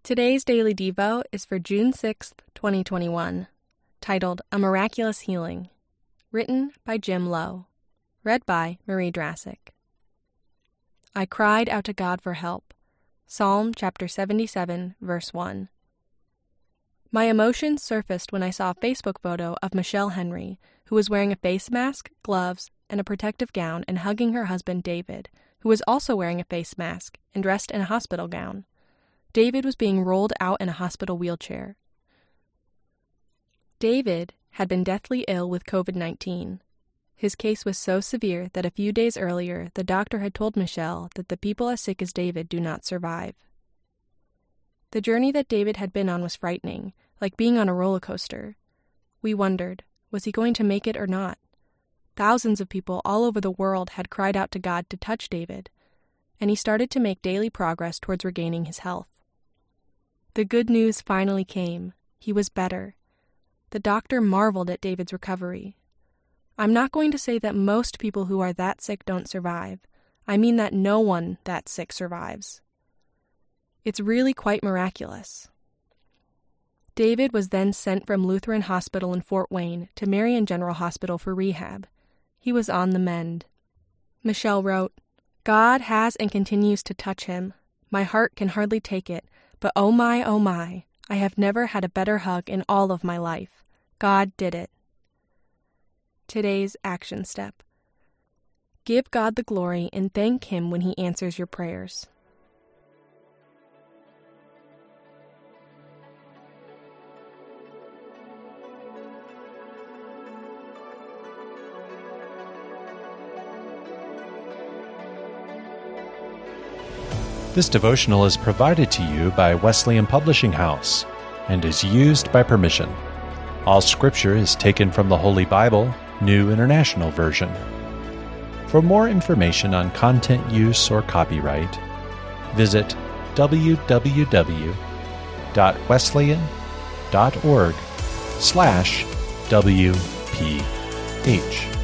Today's Daily Devo is for June 6th, 2021, titled A Miraculous Healing, written by Jim Lowe, read by Marie Drassic. I cried out to God for help. Psalm chapter 77, verse 1. My emotions surfaced when I saw a Facebook photo of Michelle Henry, who was wearing a face mask, gloves, and a protective gown and hugging her husband David, who was also wearing a face mask and dressed in a hospital gown. David was being rolled out in a hospital wheelchair. David had been deathly ill with COVID-19. His case was so severe that a few days earlier, the doctor had told Michelle that the people as sick as David do not survive. The journey that David had been on was frightening, like being on a roller coaster. We wondered, was he going to make it or not? Thousands of people all over the world had cried out to God to touch David, and he started to make daily progress towards regaining his health. The good news finally came. He was better. The doctor marveled at David's recovery. I'm not going to say that most people who are that sick don't survive. I mean that no one that sick survives. It's really quite miraculous. David was then sent from Lutheran Hospital in Fort Wayne to Marion General Hospital for rehab. He was on the mend. Michelle wrote, God has and continues to touch him. My heart can hardly take it, but oh my, I have never had a better hug in all of my life. God did it. Today's action step. Give God the glory and thank Him when He answers your prayers. This devotional is provided to you by Wesleyan Publishing House and is used by permission. All scripture is taken from the Holy Bible, New International Version. For more information on content use or copyright, visit www.wesleyan.org/WPH.